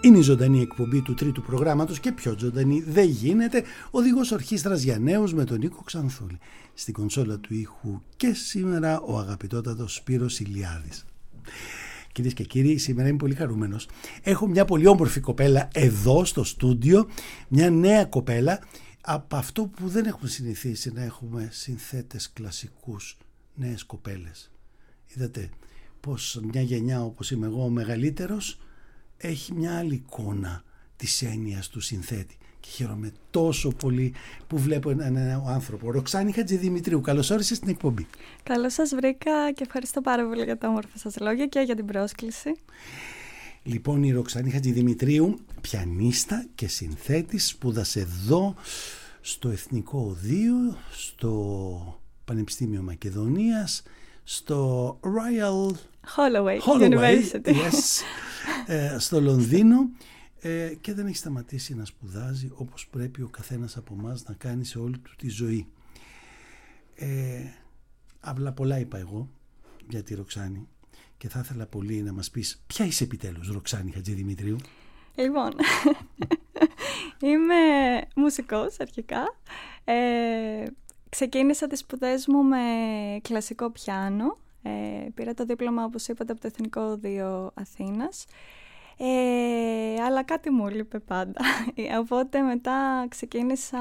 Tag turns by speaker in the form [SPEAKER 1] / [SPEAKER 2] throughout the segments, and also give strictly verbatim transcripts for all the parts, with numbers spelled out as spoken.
[SPEAKER 1] Είναι η ζωντανή εκπομπή του τρίτου προγράμματος και πιο ζωντανή δεν γίνεται. Οδηγός ορχήστρας για νέους με τον Νίκο Ξανθούλη. Στην κονσόλα του ήχου και σήμερα ο αγαπητότατος Σπύρος Ηλιάδης. Κυρίες και κύριοι, σήμερα είμαι πολύ χαρούμενος. Έχω μια πολύ όμορφη κοπέλα εδώ στο στούντιο, μια νέα κοπέλα, από αυτό που δεν έχουμε συνηθίσει να έχουμε συνθέτες κλασικούς, νέες κοπέλες. Είδατε πως μια γενιά όπως είμαι εγώ, ο μεγαλύτερος, έχει μια άλλη εικόνα της έννοιας του συνθέτη. Και χαίρομαι τόσο πολύ που βλέπω έναν ένα άνθρωπο. Ροξάνη Χατζηδημητρίου, καλώς όρισες στην εκπομπή.
[SPEAKER 2] Καλώς σας βρήκα και ευχαριστώ πάρα πολύ για τα όμορφα σας λόγια και για την πρόσκληση.
[SPEAKER 1] Λοιπόν, η Ροξάνη Χατζηδημητρίου, πιανίστα και συνθέτης, σπούδασε εδώ στο Εθνικό Οδείο, στο Πανεπιστήμιο Μακεδονίας, στο Royal
[SPEAKER 2] Holloway,
[SPEAKER 1] Holloway
[SPEAKER 2] University.
[SPEAKER 1] Yes, ε, στο Λονδίνο, ε, και δεν έχει σταματήσει να σπουδάζει όπως πρέπει ο καθένας από εμάς να κάνει σε όλη του τη ζωή. Ε, απλά πολλά είπα εγώ για τη Ροξάνη και θα ήθελα πολύ να μας πεις ποια είσαι επιτέλους, Ροξάνη Χατζηδημητρίου.
[SPEAKER 2] Λοιπόν, είμαι μουσικός αρχικά. Ε, ξεκίνησα τις σπουδές μου με κλασικό πιάνο. Ε, πήρα το δίπλωμα, όπως είπατε, από το Εθνικό Οδείο Αθήνας. Ε, αλλά κάτι μου λείπε πάντα. Οπότε μετά ξεκίνησα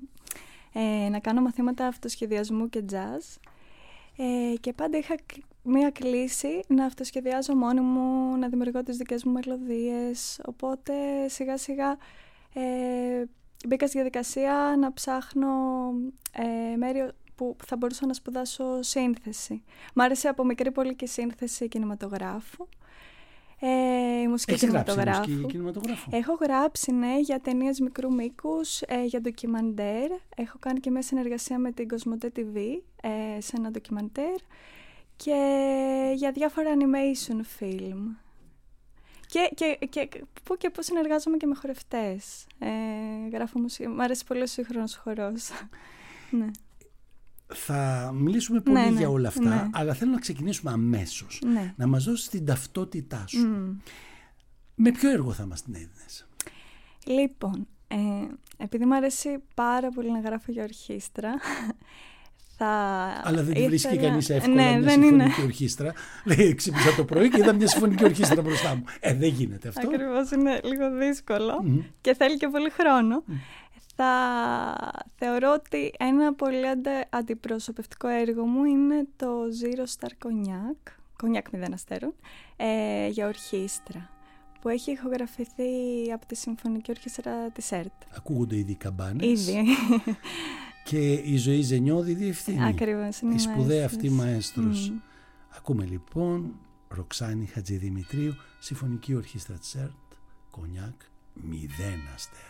[SPEAKER 2] ε, να κάνω μαθήματα αυτοσχεδιασμού και jazz. Ε, και πάντα είχα μία κλίση να αυτοσχεδιάζω μόνη μου, να δημιουργώ τις δικές μου μελωδίες. Οπότε σιγά σιγά ε, μπήκα στη διαδικασία να ψάχνω ε, μέρη που θα μπορούσα να σπουδάσω σύνθεση. Μ' άρεσε από μικρή πολύ και σύνθεση κινηματογράφου. Ε, η μουσική κινηματογράφου.
[SPEAKER 1] Μουσική κινηματογράφου.
[SPEAKER 2] Έχω γράψει, ναι, για ταινίες μικρού μήκους, ε, για ντοκιμαντέρ. Έχω κάνει και μια συνεργασία με την Κοσμοτέ τι βι ε, σε ένα ντοκιμαντέρ και για διάφορα animation film. Και, και, και πού και πού συνεργάζομαι και με χορευτές. Ε, γράφω μουσική. Μ' αρέσει πολύ ο σύγχρονος χορός. Ναι.
[SPEAKER 1] Θα μιλήσουμε πολύ
[SPEAKER 2] ναι, ναι,
[SPEAKER 1] για όλα αυτά,
[SPEAKER 2] ναι.
[SPEAKER 1] αλλά θέλω να ξεκινήσουμε αμέσως.
[SPEAKER 2] Ναι.
[SPEAKER 1] Να μας δώσεις την ταυτότητά σου.
[SPEAKER 2] Mm.
[SPEAKER 1] Με ποιο έργο θα μας την έδινες?
[SPEAKER 2] Λοιπόν, ε, επειδή μου αρέσει πάρα πολύ να γράφω για ορχήστρα, θα...
[SPEAKER 1] Αλλά δεν τη
[SPEAKER 2] ήθελα...
[SPEAKER 1] βρίσκει κανείς εύκολα
[SPEAKER 2] ναι,
[SPEAKER 1] μια
[SPEAKER 2] δεν
[SPEAKER 1] συμφωνική
[SPEAKER 2] είναι.
[SPEAKER 1] ορχήστρα. Λέει, ξύπνησα το πρωί και είδα μια συμφωνική ορχήστρα μπροστά μου. Ε, δεν γίνεται αυτό.
[SPEAKER 2] Ακριβώς, είναι λίγο δύσκολο
[SPEAKER 1] Mm.
[SPEAKER 2] και θέλει και πολύ χρόνο.
[SPEAKER 1] Mm.
[SPEAKER 2] Θα θεωρώ ότι ένα πολύ αντε... αντιπροσωπευτικό έργο μου είναι το Zero Star Cognac, Cognac μηδέν αστέρων, ε, για ορχήστρα, που έχει ηχογραφηθεί από τη Συμφωνική Ορχήστρα της ΕΡΤ.
[SPEAKER 1] Ακούγονται ήδη καμπάνες.
[SPEAKER 2] Ήδη.
[SPEAKER 1] Και η Ζωή Ζενιώδη διευθύνει.
[SPEAKER 2] Ακριβώς, είναι
[SPEAKER 1] η σπουδαία αυτή μαέστρος.
[SPEAKER 2] Mm.
[SPEAKER 1] Ακούμε λοιπόν Ροξάνη Χατζηδημητρίου, Συμφωνική Ορχήστρα της ΕΡΤ, Κονιάκ μηδέν αστέρων.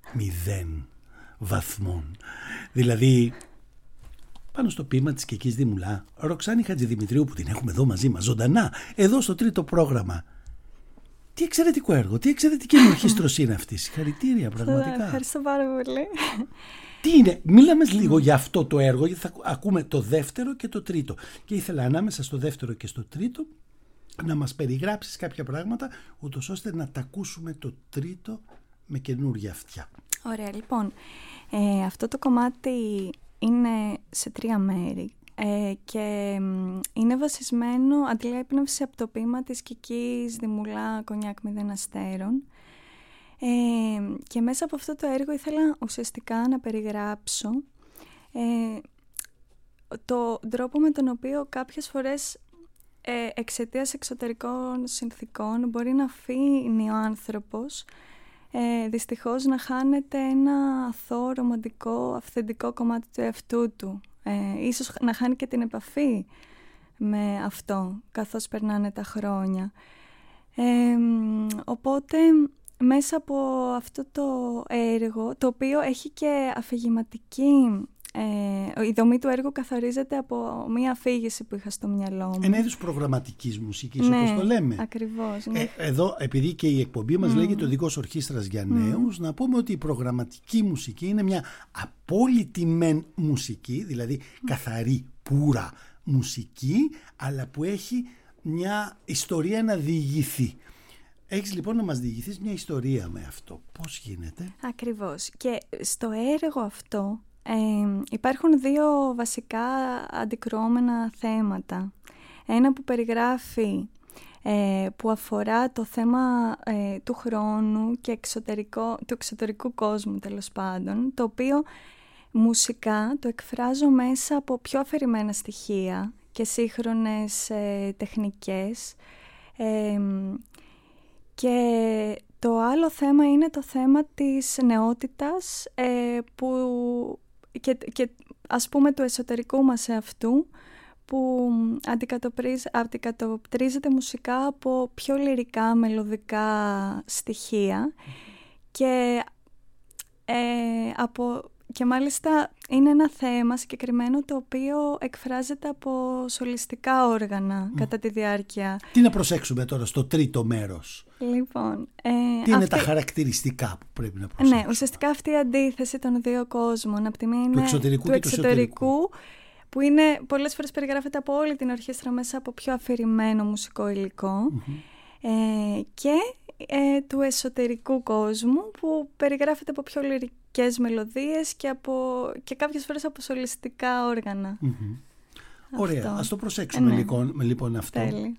[SPEAKER 1] μηδέν βαθμών. Δηλαδή, πάνω στο ποίημα της Κεκής Δημουλά, Ροξάνη Χατζηδημητρίου, που την έχουμε εδώ μαζί μας, ζωντανά, εδώ στο τρίτο πρόγραμμα. Τι εξαιρετικό έργο, τι εξαιρετική ενορχήστρωση είναι αυτή. Συγχαρητήρια, πραγματικά.
[SPEAKER 2] Ευχαριστώ πάρα πολύ.
[SPEAKER 1] Τι είναι, μίλαμε λίγο για αυτό το έργο, γιατί θα ακούμε το δεύτερο και το τρίτο. Και ήθελα ανάμεσα στο δεύτερο και στο τρίτο να μας περιγράψεις κάποια πράγματα, ούτως ώστε να τα ακούσουμε το τρίτο με καινούργια αυτιά.
[SPEAKER 2] Ωραία, λοιπόν. Ε, αυτό το κομμάτι είναι σε τρία μέρη ε, και είναι βασισμένο, αντλεί έμπνευση από το ποίημα της Κικής Δημουλά «Κονιάκ μηδέν αστέρων». Ε, και μέσα από αυτό το έργο ήθελα ουσιαστικά να περιγράψω ε, το τρόπο με τον οποίο κάποιες φορές ε, εξαιτίας εξωτερικών συνθήκων μπορεί να αφήνει ο άνθρωπος ε, δυστυχώς να χάνεται ένα αθώο, ρομαντικό, αυθεντικό κομμάτι του εαυτού του. Ε, ίσως να χάνει και την επαφή με αυτό καθώς περνάνε τα χρόνια. Ε, οπότε μέσα από αυτό το έργο, το οποίο έχει και αφηγηματική, ε, η δομή του έργου καθορίζεται από μία αφήγηση που είχα στο μυαλό μου.
[SPEAKER 1] Ένα είδος προγραμματικής μουσικής, ναι, όπως το λέμε.
[SPEAKER 2] Ακριβώς. Ναι.
[SPEAKER 1] Ε, εδώ, επειδή και η εκπομπή μας mm. λέγεται «Οδηγός Ορχήστρας για Νέους», mm. να πούμε ότι η προγραμματική μουσική είναι μια απόλυτη μεν μουσική, δηλαδή mm. καθαρή, πουρα μουσική, αλλά που έχει μια ιστορία να διηγηθεί. Έχεις λοιπόν να μας διηγηθείς μια ιστορία με αυτό. Πώς γίνεται?
[SPEAKER 2] Ακριβώς. Και στο έργο αυτό ε, υπάρχουν δύο βασικά αντικρουόμενα θέματα. Ένα που περιγράφει, ε, που αφορά το θέμα ε, του χρόνου και εξωτερικό, του εξωτερικού κόσμου τέλος πάντων, το οποίο μουσικά το εκφράζω μέσα από πιο αφηρημένα στοιχεία και σύγχρονες ε, τεχνικές. Ε, Και το άλλο θέμα είναι το θέμα της νεότητας ε, που, και, και ας πούμε του εσωτερικού μας εαυτού, που αντικατοπτρίζεται μουσικά από πιο λυρικά, μελωδικά στοιχεία και, ε, από, και μάλιστα είναι ένα θέμα συγκεκριμένο το οποίο εκφράζεται από σολιστικά όργανα mm. κατά τη διάρκεια.
[SPEAKER 1] Τι να προσέξουμε τώρα στο τρίτο μέρος?
[SPEAKER 2] Λοιπόν, ε,
[SPEAKER 1] τι είναι
[SPEAKER 2] αυτή...
[SPEAKER 1] τα χαρακτηριστικά που πρέπει να προσέξουμε?
[SPEAKER 2] Ναι, ουσιαστικά αυτή η αντίθεση των δύο κόσμων. Από τη μία είναι
[SPEAKER 1] του εξωτερικού
[SPEAKER 2] του
[SPEAKER 1] και
[SPEAKER 2] εξωτερικού,
[SPEAKER 1] του εσωτερικού,
[SPEAKER 2] που είναι, πολλές φορές περιγράφεται από όλη την ορχήστρα μέσα από πιο αφηρημένο μουσικό υλικό, mm-hmm. ε, και ε, του εσωτερικού κόσμου που περιγράφεται από πιο λυρικές μελωδίες και, από, και κάποιες φορές από σολιστικά όργανα.
[SPEAKER 1] Mm-hmm. Ωραία, ας το προσέξουμε ε, ναι. λοιπόν, λοιπόν αυτό.
[SPEAKER 2] Τέλει.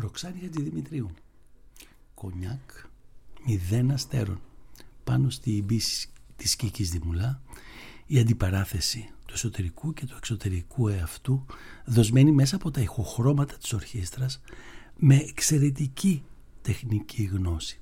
[SPEAKER 1] Ροξάνη Χατζηδημητρίου. Κονιάκ μηδέν αστέρων. Πάνω στη μπίση της Κίκης Δημουλά, η αντιπαράθεση του εσωτερικού και του εξωτερικού εαυτού, δοσμένη μέσα από τα ηχοχρώματα της ορχήστρας, με εξαιρετική τεχνική γνώση.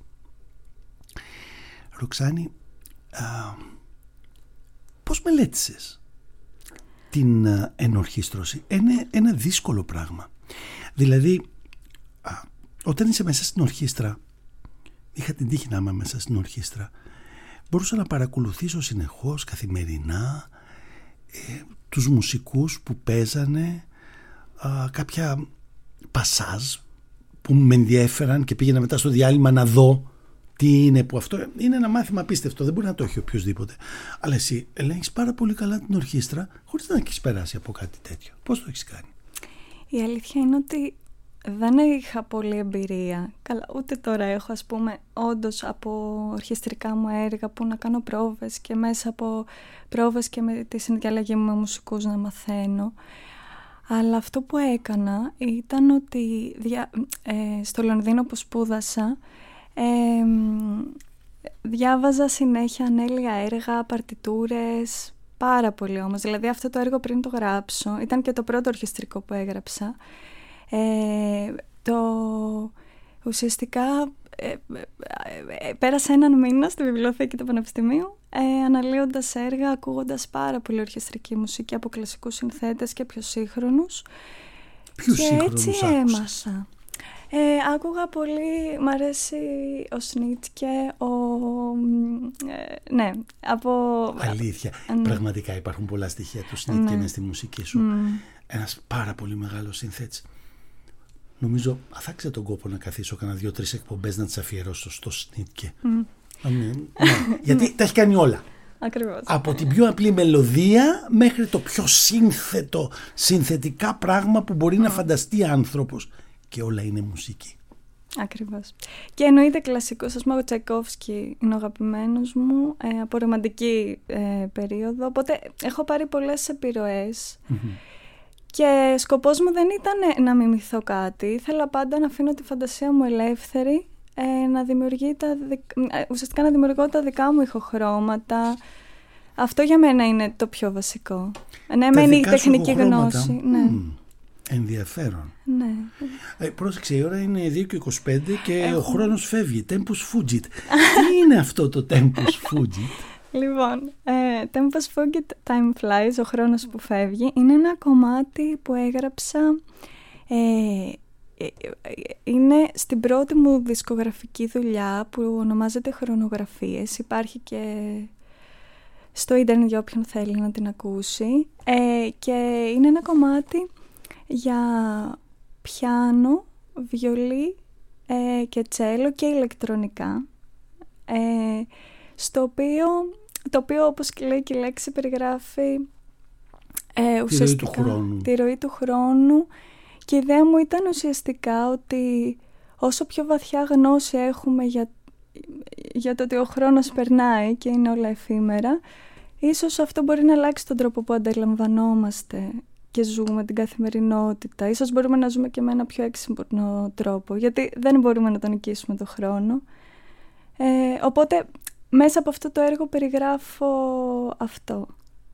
[SPEAKER 1] Ροξάνη, α, πώς μελέτησες την α, ενορχήστρωση? Είναι ένα δύσκολο πράγμα. Δηλαδή, α, όταν είσαι μέσα στην ορχήστρα, είχα την τύχη να είμαι μέσα στην ορχήστρα, μπορούσα να παρακολουθήσω συνεχώς, καθημερινά, ε, τους μουσικούς που παίζανε, α, κάποια πασάζ που με ενδιέφεραν και πήγαινα μετά στο διάλειμμα να δω τι είναι, που αυτό είναι ένα μάθημα απίστευτο, δεν μπορεί να το έχει οποιοδήποτε. Αλλά εσύ ελέγχεις πάρα πολύ καλά την ορχήστρα χωρίς να έχεις περάσει από κάτι τέτοιο. Πώς το έχεις κάνει?
[SPEAKER 2] Η αλήθεια είναι ότι δεν είχα πολλή εμπειρία. Καλά, ούτε τώρα έχω, ας πούμε, όντως από ορχιστρικά μου έργα που να κάνω πρόβες και μέσα από πρόβες και με τη συνδιαλλαγή μου με μουσικούς να μαθαίνω. Αλλά αυτό που έκανα ήταν ότι δια, ε, στο Λονδίνο που σπούδασα, ε, διάβαζα συνέχεια ανέλυα έργα, παρτιτούρες, πάρα πολύ όμως. Δηλαδή αυτό το έργο πριν το γράψω, ήταν και το πρώτο ορχιστρικό που έγραψα. Ε, το ουσιαστικά ε, ε, ε, πέρασα έναν μήνα στη βιβλιοθήκη του Πανεπιστημίου ε, αναλύοντας έργα, ακούγοντας πάρα πολύ ορχιστρική μουσική από κλασικούς συνθέτες και πιο σύγχρονους.
[SPEAKER 1] Ποιους
[SPEAKER 2] και
[SPEAKER 1] σύγχρονους
[SPEAKER 2] έτσι
[SPEAKER 1] άκουσες?
[SPEAKER 2] έμασα. Ε, άκουγα πολύ, μ' αρέσει ο Σνίτσκε, ο... Ε, ναι, από...
[SPEAKER 1] Αλήθεια,
[SPEAKER 2] ναι.
[SPEAKER 1] Πραγματικά υπάρχουν πολλά στοιχεία του Σνίτσκε
[SPEAKER 2] Ναι.
[SPEAKER 1] μες στη μουσική σου.
[SPEAKER 2] Mm.
[SPEAKER 1] Ένας πάρα πολύ μεγάλος συνθέτης. Νομίζω θα άξε τον κόπο να καθίσω κανένα δύο-τρεις εκπομπές να τις αφιερώσω στο Σνίτσκε. Mm. Ναι, ναι, γιατί τα έχει κάνει όλα.
[SPEAKER 2] Ακριβώς.
[SPEAKER 1] Από την πιο απλή μελωδία μέχρι το πιο σύνθετο, συνθετικά πράγμα που μπορεί mm. να φανταστεί άνθρωπος. Και όλα είναι μουσική.
[SPEAKER 2] Ακριβώς. Και εννοείται κλασικός, ας πούμε, ο Τσαϊκόφσκι είναι ο αγαπημένος μου ε, από ρομαντική ε, περίοδο, οπότε έχω πάρει πολλές επιρροές mm-hmm. και σκοπός μου δεν ήταν να μιμηθώ κάτι, ήθελα πάντα να αφήνω τη φαντασία μου ελεύθερη, ε, να δημιουργεί τα, ε, ουσιαστικά να δημιουργώ τα δικά μου ηχοχρώματα. Αυτό για μένα είναι το πιο βασικό. Ναι, μένει η τεχνική γνώση. Ναι.
[SPEAKER 1] Mm. Ενδιαφέρον.
[SPEAKER 2] Ναι.
[SPEAKER 1] Ε, πρόσεξε, η ώρα είναι δύο και είκοσι πέντε και Έχω... ο χρόνος φεύγει. Tempus fugit. Τι είναι αυτό το Tempus fugit?
[SPEAKER 2] Λοιπόν, ε, Tempus fugit, time flies, ο χρόνος που φεύγει, είναι ένα κομμάτι που έγραψα, ε, ε, ε, είναι στην πρώτη μου δισκογραφική δουλειά που ονομάζεται Χρονογραφίες. Υπάρχει και στο ίντερνετ για όποιον θέλει να την ακούσει. Ε, και είναι ένα κομμάτι για πιάνο, βιολί ε, και τσέλο και ηλεκτρονικά, ε, στο οποίο, το οποίο όπως λέει και η λέξη περιγράφει ε, ουσιαστικά
[SPEAKER 1] τη ροή του χρόνου.
[SPEAKER 2] τη ροή του χρόνου, και η ιδέα μου ήταν ουσιαστικά ότι όσο πιο βαθιά γνώση έχουμε για, για το ότι ο χρόνος περνάει και είναι όλα εφήμερα, ίσως αυτό μπορεί να αλλάξει τον τρόπο που αντιλαμβανόμαστε και ζούμε την καθημερινότητα. Ίσως μπορούμε να ζούμε και με ένα πιο έξυπνο τρόπο, γιατί δεν μπορούμε να τον νικήσουμε τον χρόνο. Ε, οπότε μέσα από αυτό το έργο περιγράφω αυτό.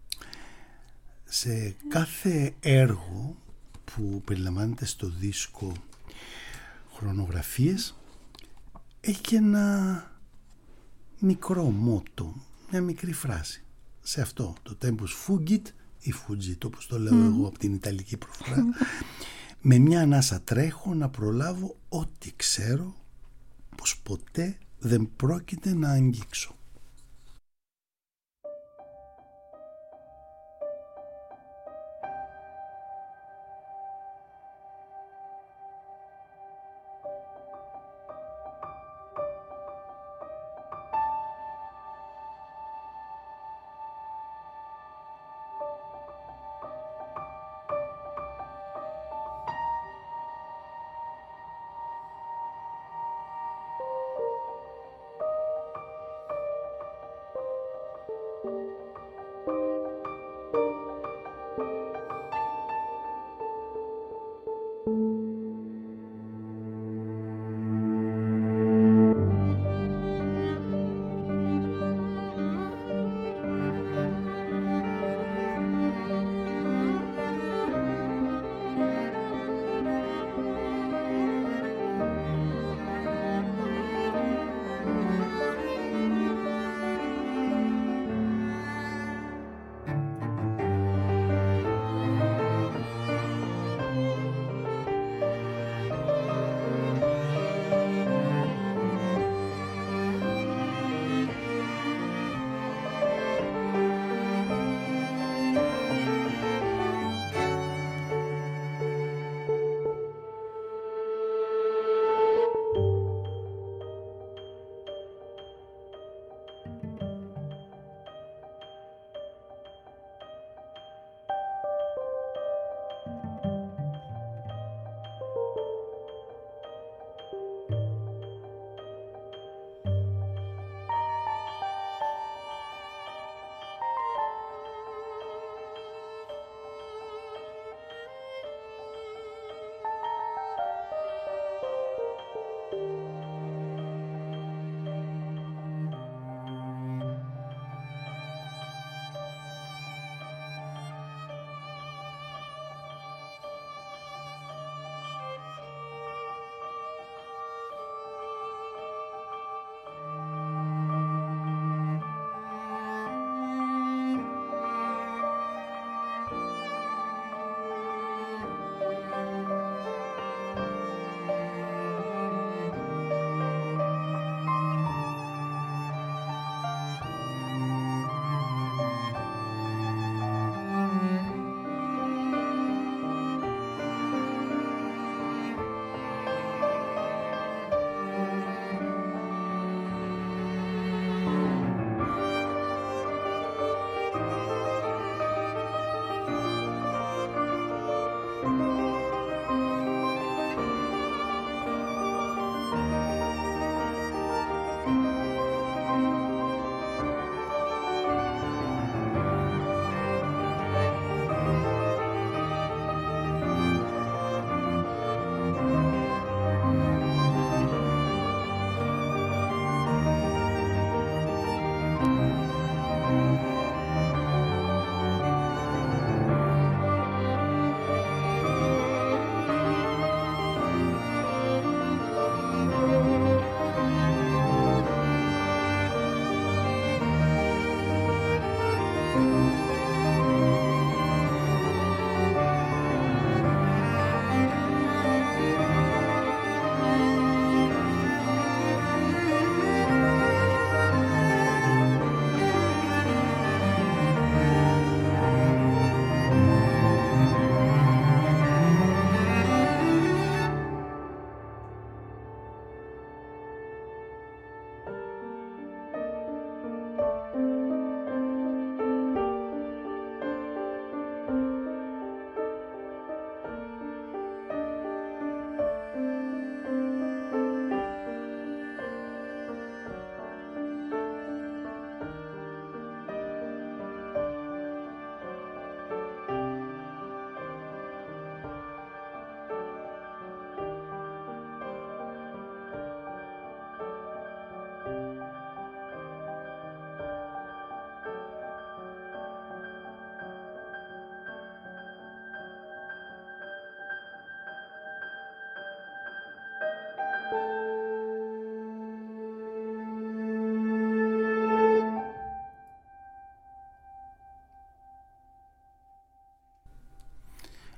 [SPEAKER 1] Σε κάθε έργο που περιλαμβάνεται στο δίσκο Χρονογραφίες έχει και ένα μικρό μότο, μια μικρή φράση. Σε αυτό το Tempus fugit ή fugit, όπως το λέω mm. εγώ από την ιταλική προφορά, με μια ανάσα τρέχω να προλάβω ό,τι ξέρω πως ποτέ δεν πρόκειται να αγγίξω.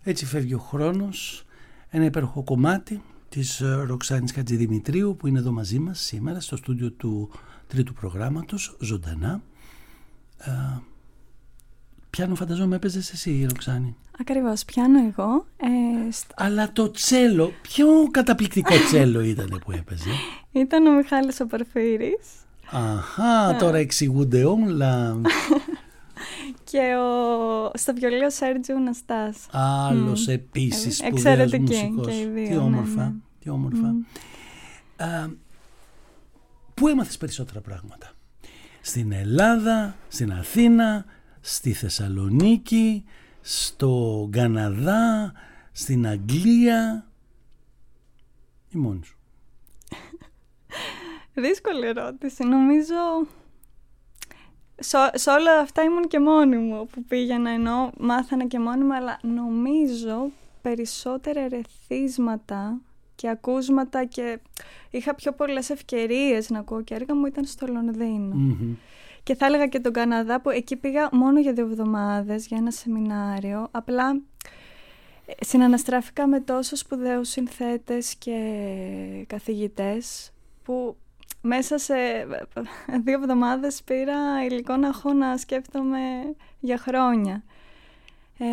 [SPEAKER 1] Έτσι φεύγει ο χρόνος. Ένα υπέροχο κομμάτι της Ροξάνης Χατζηδημητρίου που είναι εδώ μαζί μας σήμερα στο στούντιο του τρίτου προγράμματος, ζωντανά. Ε, πιάνο φανταζόμαι έπαιζες εσύ, Ροξάνη.
[SPEAKER 2] Ακριβώς, πιάνω εγώ. Ε, στο...
[SPEAKER 1] Αλλά το τσέλο, ποιο καταπληκτικό τσέλο ήταν που έπαιζε?
[SPEAKER 2] Ήταν ο Μιχάλης ο Πορφύρης.
[SPEAKER 1] Αχα, τώρα εξηγούνται όλα.
[SPEAKER 2] Και ο... στο βιολί ο Σέρτζιο Ναστάς.
[SPEAKER 1] Άλλος mm. επίσης
[SPEAKER 2] ε,
[SPEAKER 1] σπουδαίος μουσικός.
[SPEAKER 2] Και οι δύο,
[SPEAKER 1] τι όμορφα,
[SPEAKER 2] ναι, ναι.
[SPEAKER 1] τι όμορφα. Mm. Α, πού έμαθες περισσότερα πράγματα? Στην Ελλάδα, στην Αθήνα, στη Θεσσαλονίκη, στο Καναδά, στην Αγγλία ή μόνη σου?
[SPEAKER 2] Δύσκολη ερώτηση. Νομίζω σε, σε όλα αυτά ήμουν και μόνη μου που πήγαινα, ενώ μάθανα και μόνη μου, αλλά νομίζω περισσότερα ερεθίσματα και ακούσματα και είχα πιο πολλές ευκαιρίες να ακούω και έργα μου ήταν στο Λονδίνο. Mm-hmm. Και θα έλεγα και τον Καναδά, που εκεί πήγα μόνο για δύο εβδομάδες για ένα σεμινάριο. Απλά συναναστράφηκα με τόσο σπουδαίους συνθέτες και καθηγητές που μέσα σε δύο εβδομάδες πήρα υλικό να έχω να σκέφτομαι για χρόνια. Ε,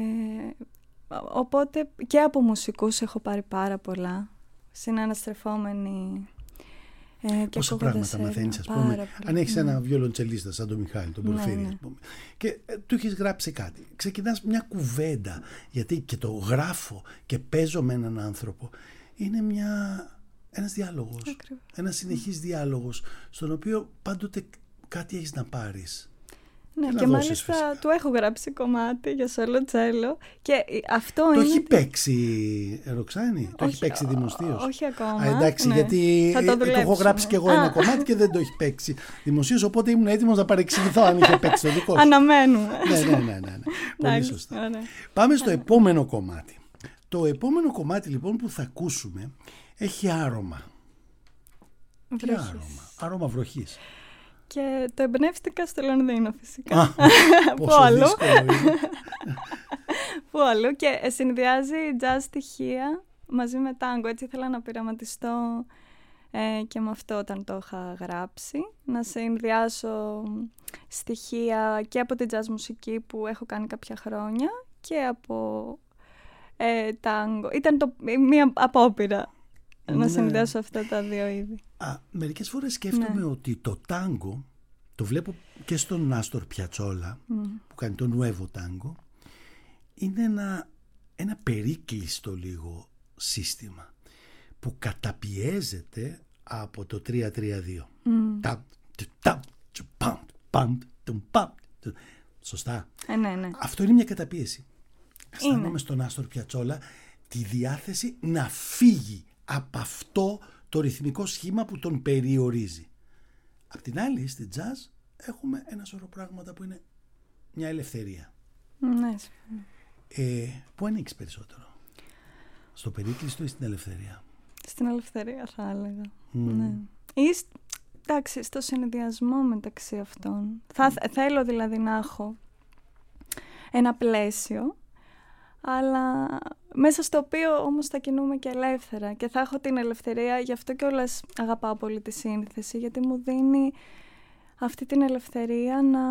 [SPEAKER 2] οπότε και από μουσικούς έχω πάρει πάρα πολλά, συναναστρεφόμενοι. Ε,
[SPEAKER 1] Πόσα πράγματα μαθαίνεις, ας πούμε, αν έχεις ναι. ένα βιολοντσελίστα σαν τον Μιχάλη, τον Πορφύρη, ναι, ναι. πούμε, και ε, του έχεις γράψει κάτι, ξεκινάς μια κουβέντα, γιατί και το γράφω και παίζω με έναν άνθρωπο, είναι μια, ένας διάλογος, Ακριβώς. ένας συνεχής διάλογος, στον οποίο πάντοτε κάτι έχεις να πάρεις.
[SPEAKER 2] Ναι, και, και μάλιστα φυσικά. Του έχω γράψει κομμάτι για σόλο τσέλο και αυτό
[SPEAKER 1] το
[SPEAKER 2] είναι...
[SPEAKER 1] έχει παίξει, Ροξάνη, όχι, το έχει παίξει δημοσίως?
[SPEAKER 2] Όχι ακόμα.
[SPEAKER 1] Α, εντάξει, ναι. γιατί το, το έχω γράψει και εγώ ένα κομμάτι και δεν το έχει παίξει δημοσίως, οπότε ήμουν έτοιμος να παρεξηγηθώ αν είχε παίξει το δικό σου.
[SPEAKER 2] Αναμένουμε.
[SPEAKER 1] ναι, ναι, ναι, ναι, ναι. Πολύ σωστά. Ναι. Πάμε στο επόμενο κομμάτι. Το επόμενο κομμάτι λοιπόν που θα ακούσουμε έχει άρωμα. Τι άρωμα? Άρωμα βροχής.
[SPEAKER 2] Και το εμπνεύστηκα στο Λονδίνο φυσικά.
[SPEAKER 1] Α, πόσο δύσκολο είναι.
[SPEAKER 2] Πού αλλού, και συνδυάζει jazz στοιχεία μαζί με τάγκο. Έτσι ήθελα να πειραματιστώ ε, και με αυτό όταν το είχα γράψει. Να συνδυάσω στοιχεία και από την jazz μουσική που έχω κάνει κάποια χρόνια και από ε, τάγκο. Ήταν το, μία απόπειρα ναι. να συνδυάσω αυτά τα δύο είδη.
[SPEAKER 1] Α, μερικές φορές σκέφτομαι ναι. ότι το τάγκο, το βλέπω και στον Άστορ Πιατσόλα mm. που κάνει το νουέβο τάγκο, είναι ένα, ένα περίκλειστο λίγο σύστημα που καταπιέζεται από το τρία τρία δύο. Σωστά.
[SPEAKER 2] Ε, ναι, ναι.
[SPEAKER 1] Αυτό είναι μια καταπίεση. Αισθάνομαι στον Άστορ Πιατσόλα τη διάθεση να φύγει από αυτό το ρυθμικό σχήμα που τον περιορίζει. Απ' την άλλη, στη jazz έχουμε ένα σωρό πράγματα που είναι μια ελευθερία.
[SPEAKER 2] Ναι.
[SPEAKER 1] Ε, πού ανήκεις περισσότερο? Στο περίκλειστο ή στην ελευθερία?
[SPEAKER 2] Στην ελευθερία θα έλεγα. Mm. Ναι. Ή, εντάξει, στο συνδυασμό μεταξύ αυτών. Θα, mm. Θέλω δηλαδή να έχω ένα πλαίσιο, αλλά μέσα στο οποίο όμως θα κινούμε και ελεύθερα και θα έχω την ελευθερία. Γι' αυτό κιόλας αγαπάω πολύ τη σύνθεση, γιατί μου δίνει αυτή την ελευθερία να,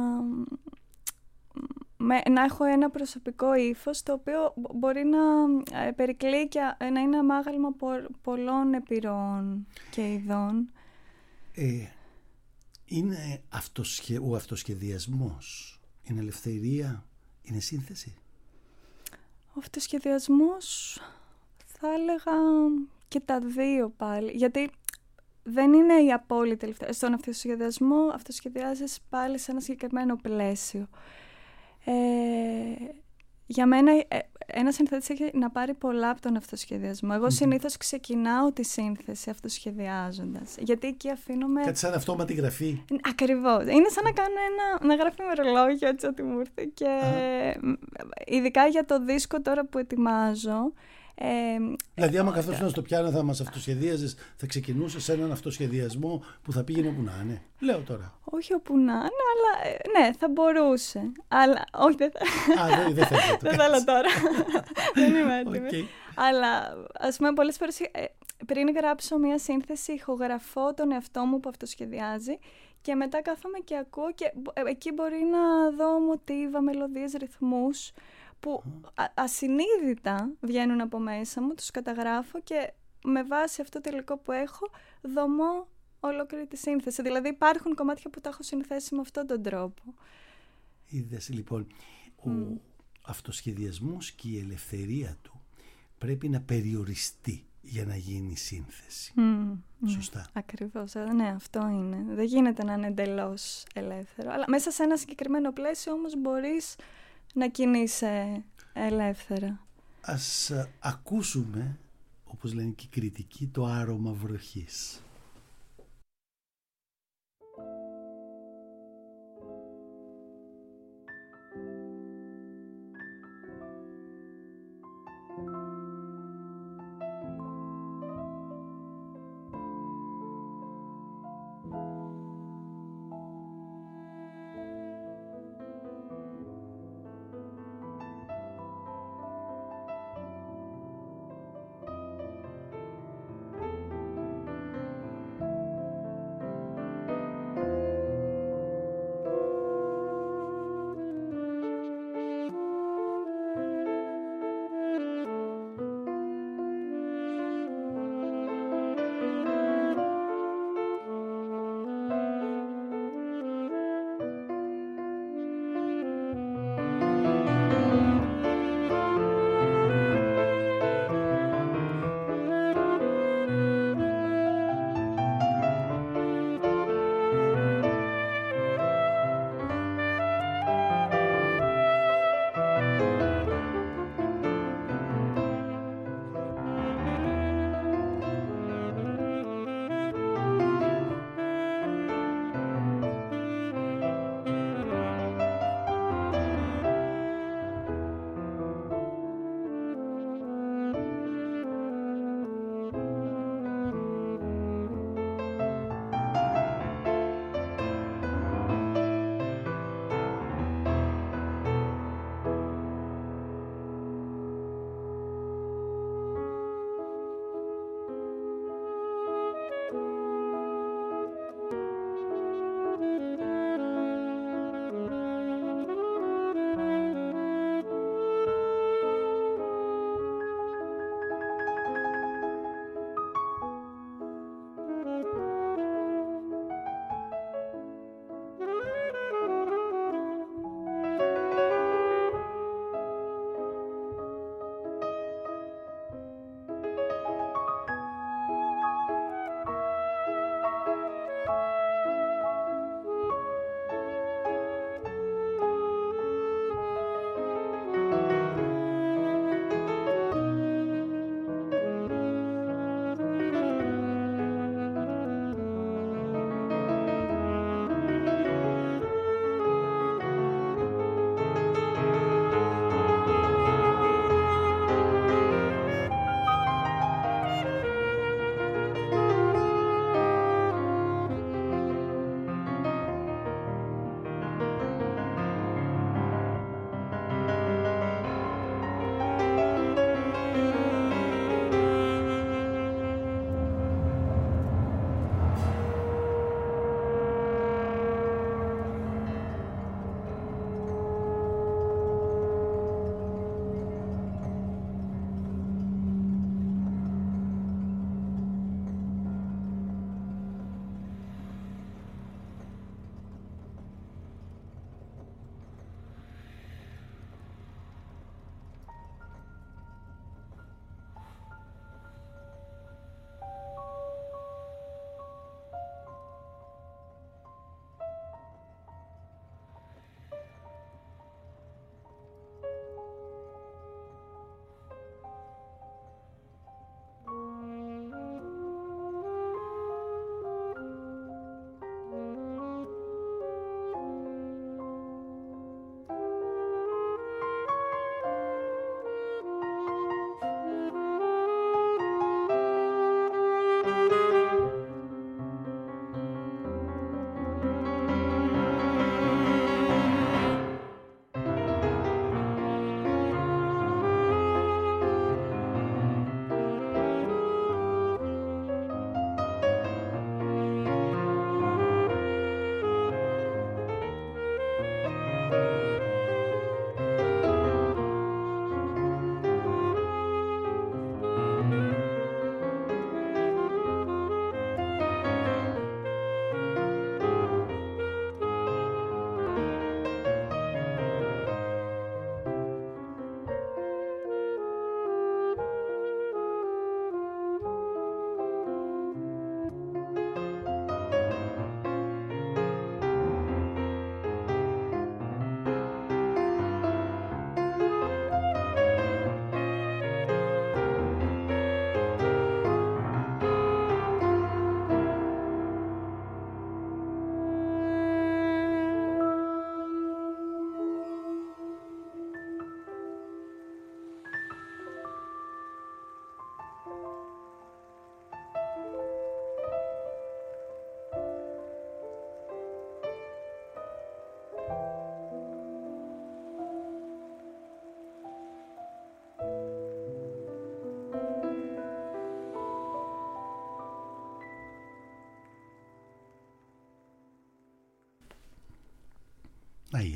[SPEAKER 2] με, να έχω ένα προσωπικό ύφος, το οποίο μπορεί να ε, περικλεί και να είναι αμάγαλμα πο, πολλών επιρροών και ειδών.
[SPEAKER 1] Ε, είναι αυτοσχε, ο αυτοσχεδιασμός, είναι ελευθερία, είναι σύνθεση?
[SPEAKER 2] Ο αυτοσχεδιασμός θα έλεγα και τα δύο πάλι, γιατί δεν είναι η απόλυτη ελευθερία. Στον αυτοσχεδιασμό αυτοσχεδιάζεις πάλι σε ένα συγκεκριμένο πλαίσιο. Ε, για μένα ε, ένα συνθέτης έχει να πάρει πολλά από τον αυτοσχεδιασμό. Εγώ mm-hmm. συνήθως ξεκινάω τη σύνθεση αυτοσχεδιάζοντας, γιατί εκεί αφήνουμε...
[SPEAKER 1] Κάτι σαν αυτόματη γραφή.
[SPEAKER 2] Ακριβώς. Είναι σαν να κάνω ένα, να γράφει ημερολόγιο έτσι ό,τι μου ήρθε. Και uh-huh. ειδικά για το δίσκο τώρα που ετοιμάζω, Ε,
[SPEAKER 1] δηλαδή, άμα καθόσουν στο πιάνο θα μας αυτοσχεδίαζες, θα ξεκινούσε σε έναν αυτοσχεδιασμό που θα πήγαινε όπου να είναι. Λέω τώρα.
[SPEAKER 2] Όχι όπου να είναι, αλλά ναι, θα μπορούσε. Αλλά όχι, δεν θα.
[SPEAKER 1] Α, δεν, δεν θέλω.
[SPEAKER 2] Δεν θέλω τώρα. Δεν είμαι έτοιμη.
[SPEAKER 1] Okay.
[SPEAKER 2] Αλλά ας πούμε, πολλές φορές πριν γράψω μια σύνθεση, ηχογραφώ τον εαυτό μου που αυτοσχεδιάζει και μετά κάθομαι και ακούω και εκεί μπορεί να δω μοτίβα, μελωδίες, ρυθμούς που α, ασυνείδητα βγαίνουν από μέσα μου, τους καταγράφω και με βάση αυτό το υλικό που έχω δομώ ολόκληρη τη σύνθεση. Δηλαδή υπάρχουν κομμάτια που τα έχω συνθέσει με αυτόν τον τρόπο.
[SPEAKER 1] Είδες λοιπόν, ο mm. αυτοσχεδιασμός και η ελευθερία του πρέπει να περιοριστεί για να γίνει σύνθεση. Mm. Σωστά.
[SPEAKER 2] Ακριβώς, ναι, αυτό είναι. Δεν γίνεται να είναι εντελώς ελεύθερο. Αλλά μέσα σε ένα συγκεκριμένο πλαίσιο όμως μπορείς να κινείσαι ελεύθερα.
[SPEAKER 1] Ας α, ακούσουμε, όπως λένε και οι κριτικοί, το άρωμα βροχής.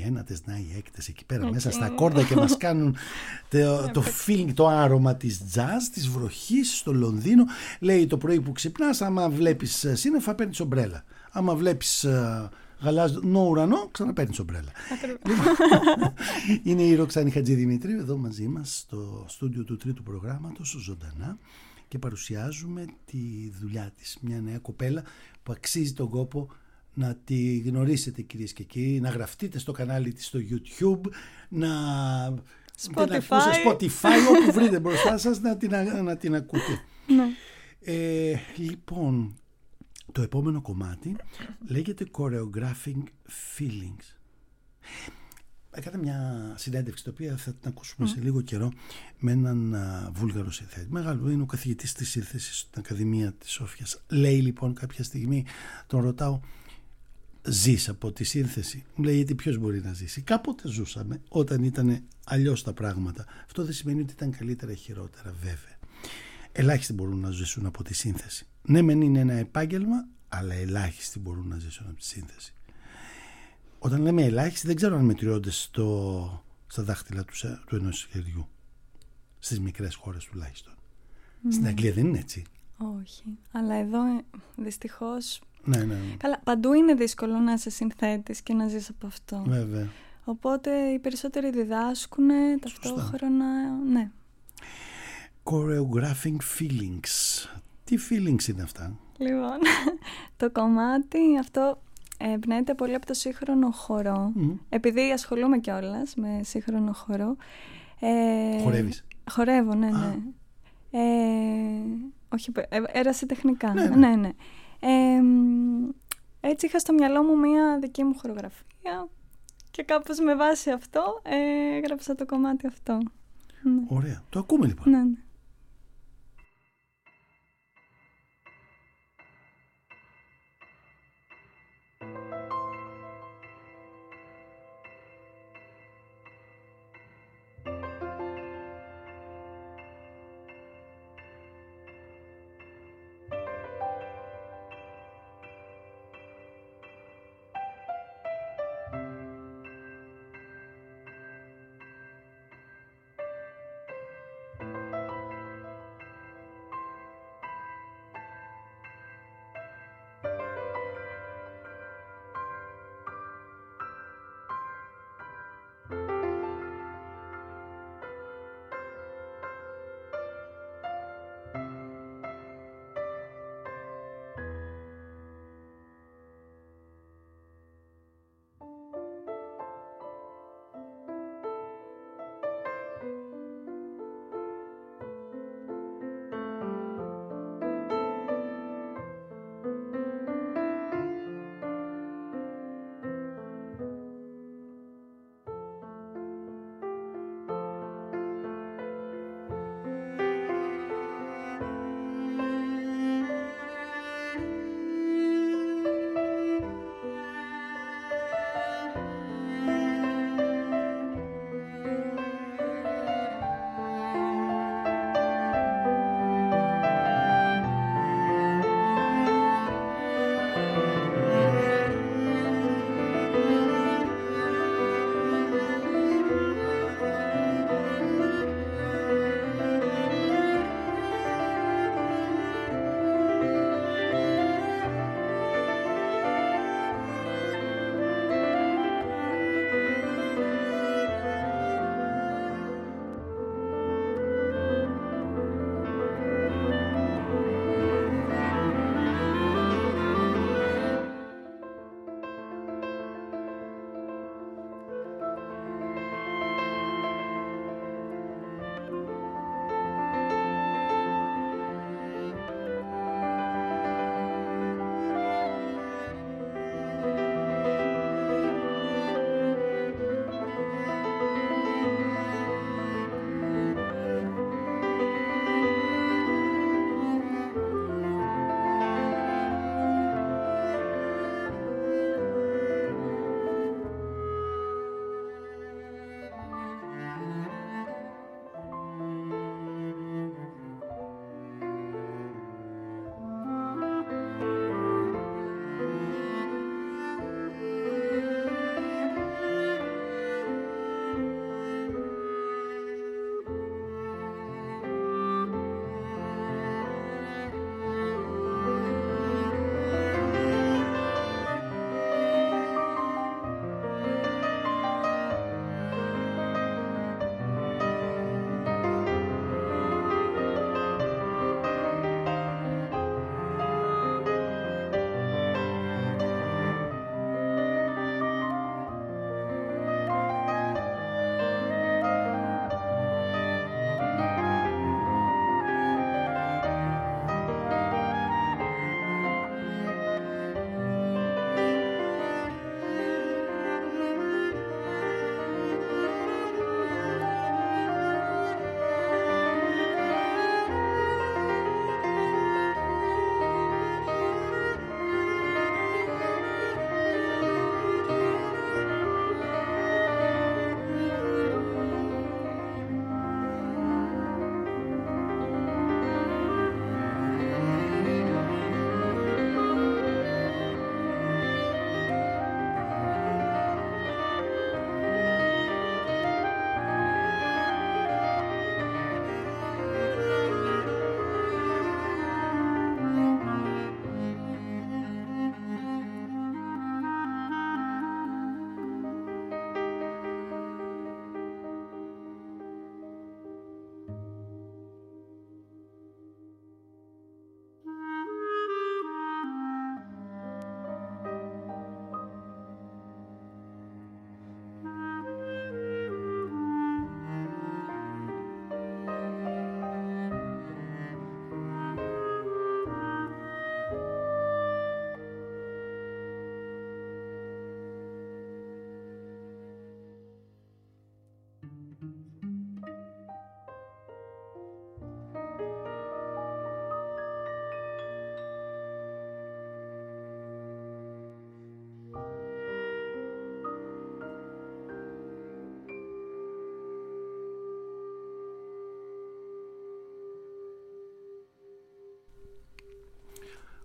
[SPEAKER 1] ένα τεσνά οι έκτες εκεί πέρα okay. μέσα στα κόρτα και μας κάνουν το, το feeling, το άρωμα της jazz, της βροχής στο Λονδίνο. Λέει το πρωί που ξυπνάς, άμα βλέπεις σύννεφα παίρνεις ομπρέλα, άμα βλέπεις γαλάζιο ουρανό ξαναπαίρνεις ομπρέλα. Είναι η Ροξάνη Χατζηδημητρίου εδώ μαζί μας στο στούντιο του τρίτου προγράμματος ζωντανά και παρουσιάζουμε τη δουλειά της, μια νέα κοπέλα που αξίζει τον κόπο να τη γνωρίσετε, κυρίες και κύριοι, να γραφτείτε στο κανάλι της στο YouTube, να
[SPEAKER 2] Spotify,
[SPEAKER 1] την Spotify όπου βρείτε μπροστά σας να την, να την ακούτε.
[SPEAKER 2] Ναι.
[SPEAKER 1] Ε, λοιπόν, το επόμενο κομμάτι λέγεται Choreographing Feelings. Έκανα μια συνέντευξη, την οποία θα την ακούσουμε mm. σε λίγο καιρό, με έναν α, Βούλγαρο συνθέτη. Μεγάλο, είναι ο καθηγητής της σύνθεσης στην Ακαδημία της Σόφιας. Λέει λοιπόν κάποια στιγμή, τον ρωτάω, ζεις από τη σύνθεση? Μου λέει, γιατί ποιος μπορεί να ζήσει? Κάποτε ζούσαμε όταν ήταν αλλιώς τα πράγματα. Αυτό δεν σημαίνει ότι ήταν καλύτερα ή χειρότερα, βέβαια. Ελάχιστοι μπορούν να ζήσουν από τη σύνθεση. Ναι, μεν είναι ένα επάγγελμα, αλλά ελάχιστοι μπορούν να ζήσουν από τη σύνθεση. Όταν λέμε ελάχιστοι, δεν ξέρω αν μετριώνται στο, στα δάχτυλα του, του ενός χεριού. Στις μικρές χώρες τουλάχιστον. Mm. Στην Αγγλία δεν είναι έτσι.
[SPEAKER 2] Όχι. Αλλά εδώ δυστυχώς.
[SPEAKER 1] Ναι, ναι, ναι.
[SPEAKER 2] Καλά, παντού είναι δύσκολο να είσαι συνθέτης και να ζεις από αυτό.
[SPEAKER 1] Βέβαια.
[SPEAKER 2] Οπότε οι περισσότεροι διδάσκουν ταυτόχρονα. Ναι.
[SPEAKER 1] Choreographing feelings. Τι feelings είναι αυτά?
[SPEAKER 2] Λοιπόν, το κομμάτι αυτό εμπνέεται πολύ από το σύγχρονο χορό. Mm. Επειδή ασχολούμαι κιόλας με σύγχρονο χορό. Ε,
[SPEAKER 1] Χορεύεις?
[SPEAKER 2] Χορεύω, ναι, ναι. Ε, όχι, έρασε τεχνικά.
[SPEAKER 1] Ναι, ναι.
[SPEAKER 2] ναι, ναι. Ε, έτσι είχα στο μυαλό μου μία δική μου χορογραφία και κάπως με βάση αυτό ε, έγραψα το κομμάτι αυτό. Ναι.
[SPEAKER 1] Ωραία. Το ακούμε λοιπόν.
[SPEAKER 2] Ναι, ναι.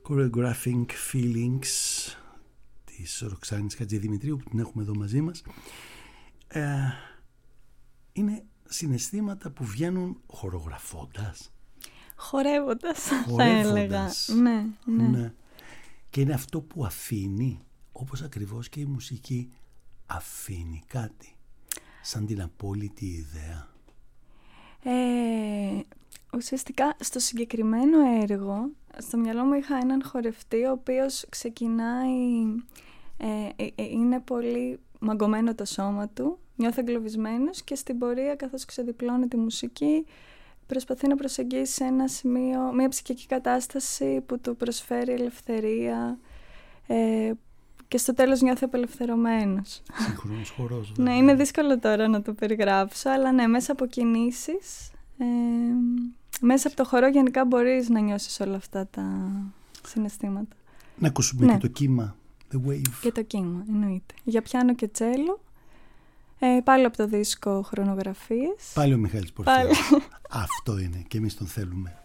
[SPEAKER 1] Choreographing Feelings της Ροξάνης Χατζηδημητρίου, που την έχουμε εδώ μαζί μας. Ε, είναι συναισθήματα που βγαίνουν χορογραφώντας.
[SPEAKER 2] Χορεύοντας, θα έλεγα. Ναι, ναι.
[SPEAKER 1] ναι. Και είναι αυτό που αφήνει, όπως ακριβώς και η μουσική αφήνει κάτι, σαν την απόλυτη ιδέα.
[SPEAKER 2] Ε, ουσιαστικά στο συγκεκριμένο έργο, στο μυαλό μου είχα έναν χορευτή ο οποίος ξεκινάει, ε, ε, είναι πολύ μαγκωμένο το σώμα του, νιώθει εγκλωβισμένος και στην πορεία, καθώς ξεδιπλώνει τη μουσική, προσπαθεί να προσεγγίσει ένα σημείο, μια ψυχική κατάσταση που του προσφέρει ελευθερία, ε, και στο τέλος νιώθει απελευθερωμένος.
[SPEAKER 1] Σύγχρονος χορός.
[SPEAKER 2] Ναι, είναι δύσκολο τώρα να το περιγράψω, αλλά ναι, μέσα από κινήσεις, ε, μέσα από το χορό γενικά μπορείς να νιώσεις όλα αυτά τα συναισθήματα.
[SPEAKER 1] Να ακούσουμε, ναι, και το κύμα, The Wave.
[SPEAKER 2] Και το κύμα, εννοείται. Για πιάνο και τσέλο, ε, πάλι από το δίσκο Χρονογραφίες.
[SPEAKER 1] Πάλι ο Μιχάλης Πορφιάς. Αυτό είναι και εμείς τον θέλουμε.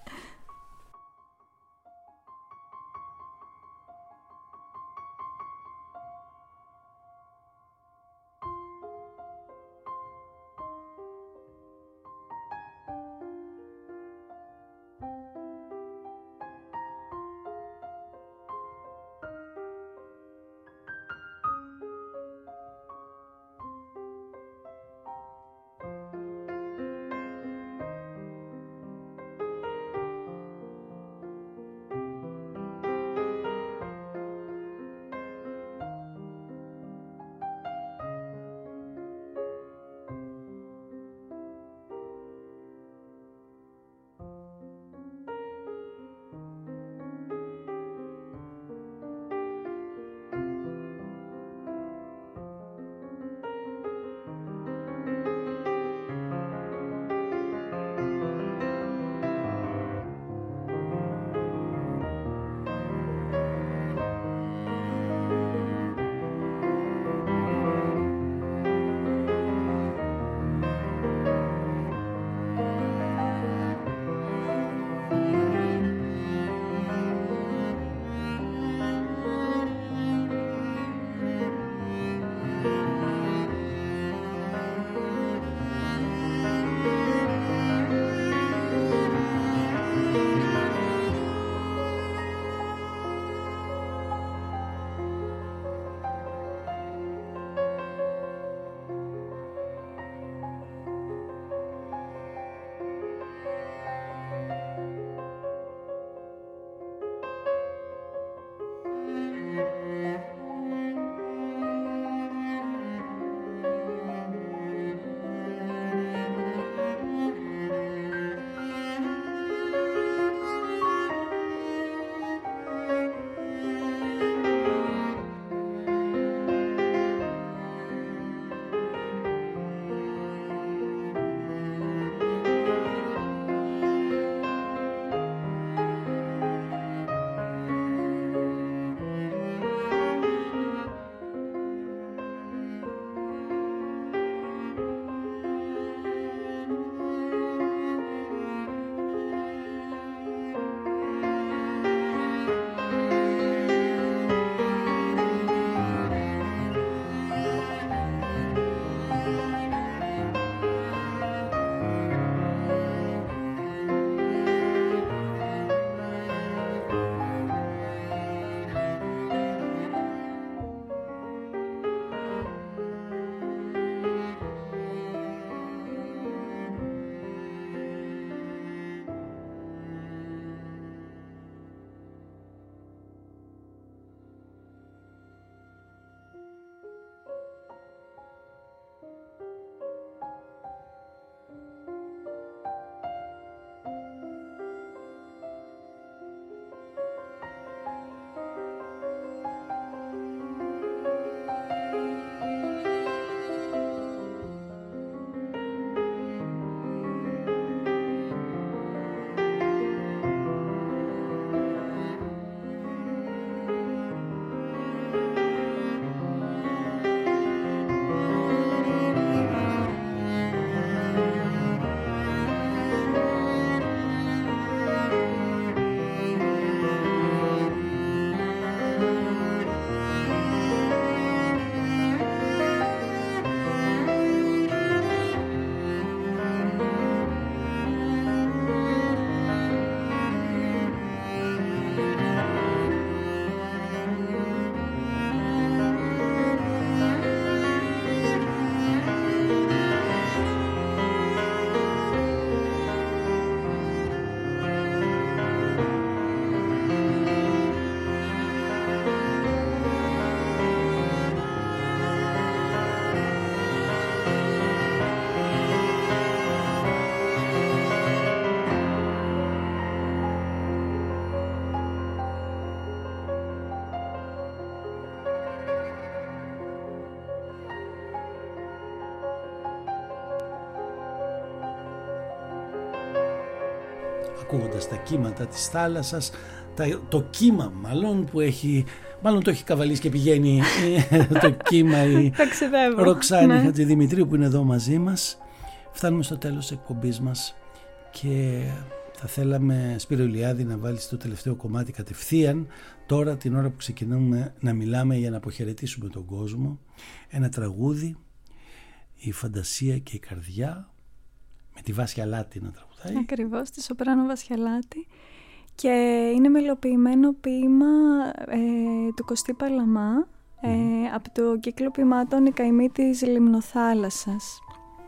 [SPEAKER 1] ακούγοντας τα κύματα της θάλασσας, το κύμα μάλλον που έχει, μάλλον το έχει καβαλήσει και πηγαίνει το κύμα η Ροξάνη ναι. Χατζηδημητρίου που είναι εδώ μαζί μας. Φτάνουμε στο τέλος της εκπομπής μας και θα θέλαμε, Σπύρο Ηλιάδη, να βάλεις το τελευταίο κομμάτι κατευθείαν τώρα, την ώρα που ξεκινάμε να μιλάμε, για να αποχαιρετήσουμε τον κόσμο. Ένα τραγούδι, η φαντασία και η καρδιά, με τη Βάσια Λάτη να τραγουδάει.
[SPEAKER 2] Ακριβώς, τη σοπράνο Βάσια Λάτη. Και είναι μελοποιημένο ποίημα ε, του Κωστή Παλαμά, mm. ε, από το κύκλο ποιμάτων «Η καημή της Λιμνοθάλασσας».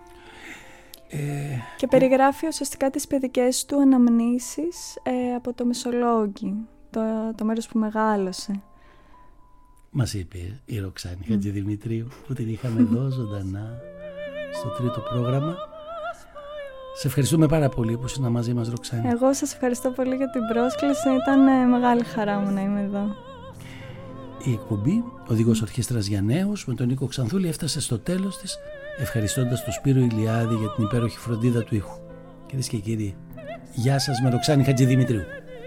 [SPEAKER 2] Ε, και περιγράφει ουσιαστικά τις παιδικές του αναμνήσεις ε, από το Μεσολόγγι, το, το μέρος που μεγάλωσε.
[SPEAKER 1] Μας είπε η Ροξάνη mm. Χατζηδημητρίου, που την είχαμε εδώ ζωντανά στο τρίτο πρόγραμμα. Σε ευχαριστούμε πάρα πολύ που ήσουν μαζί μας, Ροξάνη.
[SPEAKER 2] Εγώ σας ευχαριστώ πολύ για την πρόσκληση. Ήταν ε, μεγάλη χαρά μου να είμαι εδώ.
[SPEAKER 1] Η εκπομπή «Οδηγός Ορχήστρας για Νέους» με τον Νίκο Ξανθούλη έφτασε στο τέλος της, ευχαριστώντας τον Σπύρο Ηλιάδη για την υπέροχη φροντίδα του ήχου. Κυρίες και κύριοι, γεια σας με Ροξάνη Χατζηδημητρίου.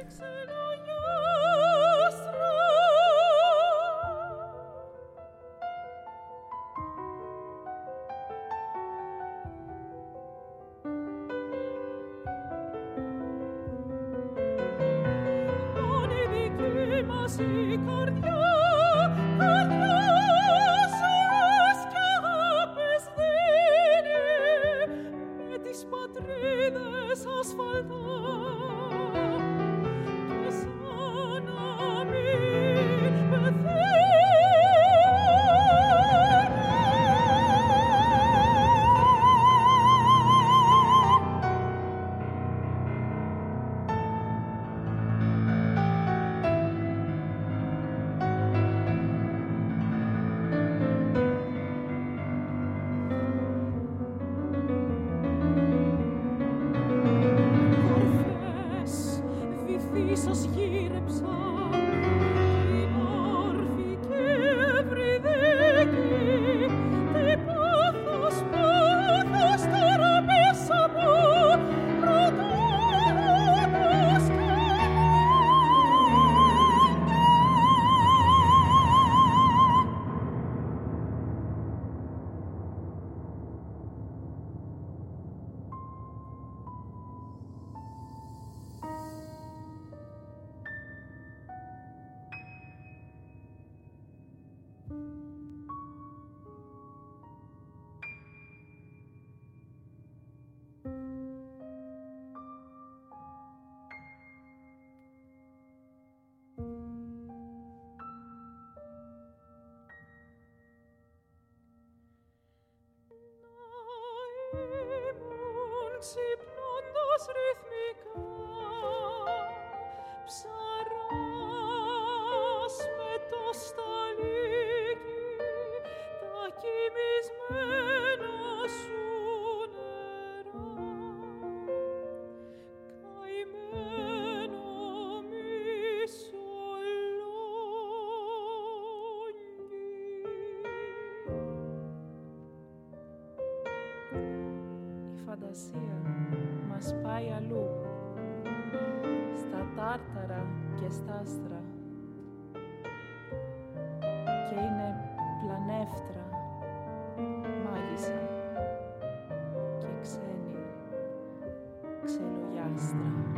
[SPEAKER 3] Ξυπνώντας ρυθμικά, ψαράς με το σταλίκι τα κοιμισμένα σου νερά. Καημένο μισολόγγι. Η φαντασία μας πάει αλλού, στα τάρταρα και στα άστρα, και είναι πλανεύτρα, μάγισσα και ξένη ξελογιάστρα.